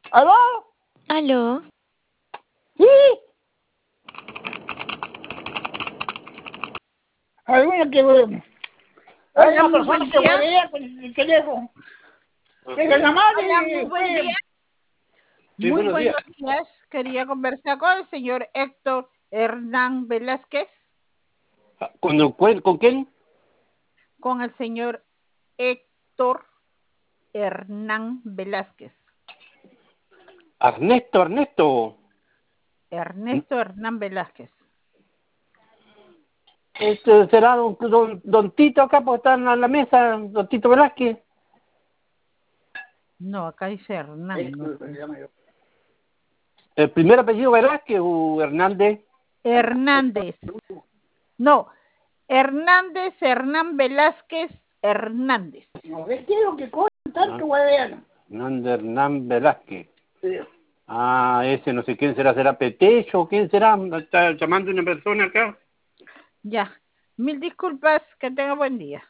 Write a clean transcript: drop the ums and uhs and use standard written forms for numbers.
¿Aló? ¿Aló? ¿Sí? Alguna que hay Hola, una muy persona buen que día. huevea con el teléfono. Que llamar Hola, muy y buen día. Sí, Muy buenos días. buenos días. Quería conversar con el señor Héctor Hernán Velázquez. ¿Con quién? Con el señor Héctor Hernán Velázquez. Ernesto. Ernesto Hernán Velázquez. ¿Será don Tito acá? Pues está en la mesa, don Tito Velázquez. No, acá dice Hernán. No. ¿El primer apellido Velázquez o Hernández? Hernández. No, Hernández Hernán Velázquez Hernández. No, ¿qué quiero que cojan tanto huevean? Hernán Velázquez. Sí. Ah, ese no sé quién será. ¿Será Petecho? ¿Quién será? ¿Está llamando una persona acá? Ya. Mil disculpas. Que tenga buen día.